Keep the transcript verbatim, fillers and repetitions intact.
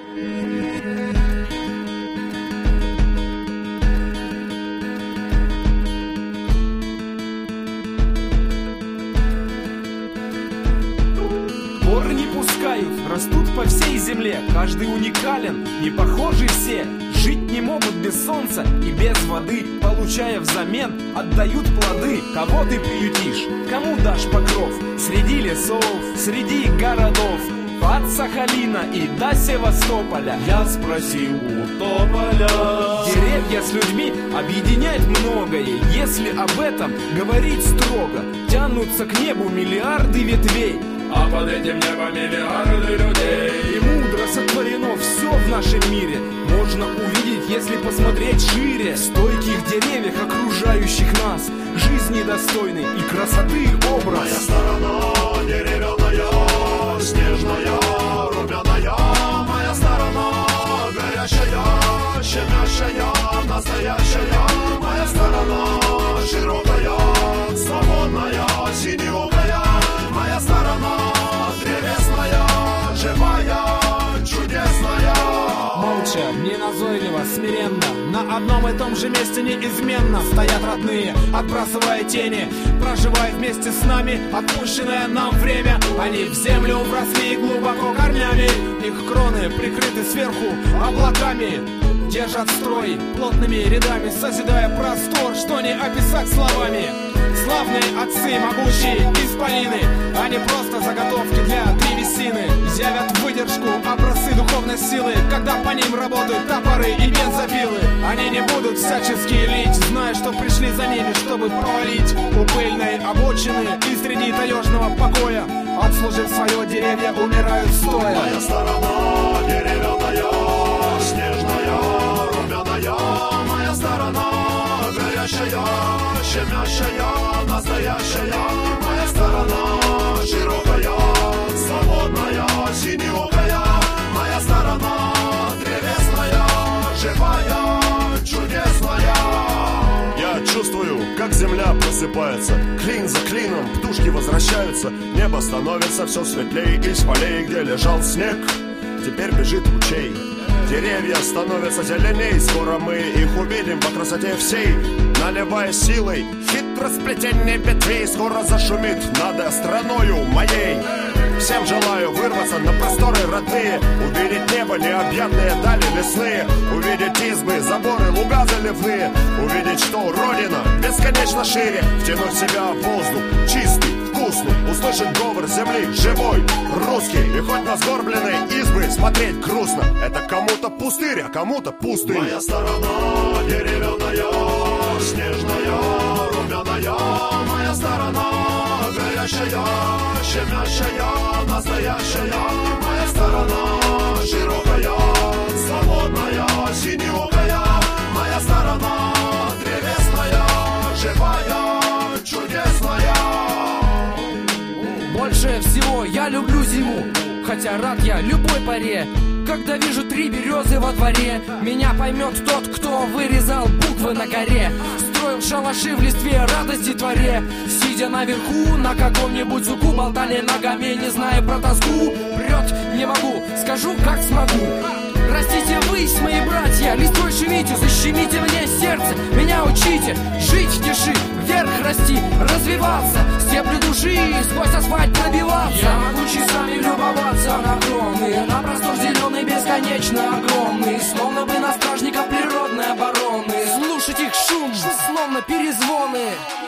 Горы не пускают, растут по всей земле. Каждый уникален, не похожи все. Жить не могут без солнца и без воды, получая взамен, отдают плоды. Кого ты приютишь, кому дашь покров? Среди лесов, среди городов, от Сахалина и до Севастополя. Я спросил у тополя. Деревья с людьми объединяет многое, если об этом говорить строго. Тянутся к небу миллиарды ветвей, а под этим небом миллиарды людей. И мудро сотворено все в нашем мире. Можно увидеть, если посмотреть шире. В стойких деревьях, окружающих нас, жизни достойный и красоты образ. Моя сторона деревянная, снежная, румяная. Моя сторона горячая, щемящая, настоящая. Моя сторона широкая, свободная, синеокая. Моя сторона древесная, живая, чудесная. Молча, неназойливо, смиренно, на одном и том же месте неизменно стоят родные, отбрасывая тени, проживая вместе с нами отпущенное нам время. Они в землю вросли глубоко корнями, их кроны прикрыты сверху облаками. Держат строй плотными рядами, созидая простор, что не описать словами. Славные отцы, могучие исполины, они просто заготовки для древесины. Явят выдержку, образцы духовной силы, когда по ним работают топоры и бензопилы. Они не будут всячески лить, зная, что пришли за ними, чтобы провалить у пыльной обочины и среди таежного покоя. Отслужив свое, деревья умирают стоя. Моя сторона деревянная, снежная, румяная. Моя сторона горячая, щемящая, настоящая. Моя сторона широкая, свободная, синеокая. Моя сторона древесная, живая, чудесная. Я чувствую, как земля просыпается. Клин за клином птушки возвращаются. Небо становится все светлее. Из полей, где лежал снег, теперь бежит ручей. Деревья становятся зеленей. Скоро мы их увидим по красоте всей. Наливая силой хитро сплетение ветвей. Скоро зашумит над страною моей. Всем желаю вырваться на просторы родные, увидеть небо, необъятные дали лесные, увидеть избы, заборы, луга заливные, увидеть, что Родина бесконечно шире, втянуть в себя воздух чистый, вкусный, услышать говор земли живой, русский, и хоть на сгорбленной избы смотреть грустно. Это кому-то пустырь, а кому-то пустынь. Моя сторона деревянная, снежная, румяная. Моя сторона горячая, щемящая, настоящая. Моя сторона широкая, свободная, синеокая. Моя сторона древесная, живая, чудесная. Больше всего я люблю зиму, хотя рад я любой поре. Когда вижу три березы во дворе, меня поймет тот, кто вырезал буквы на горе. Строил шалаши в листве, радости творе. Сидя наверху, на каком-нибудь суку, болтали ногами, не зная про тоску. Прет не могу, скажу как смогу. Растите высь, мои братья, листвой шумите, защемите мне сердце, меня учите жить в тиши, вверх расти, развиваться, стебли души сквозь асфальт пробиваться. Я могу часами любоваться на кроны, на простор зеленый бесконечно огромный, словно бы на стражников природной обороны. Слушать их шум, словно перезвоны.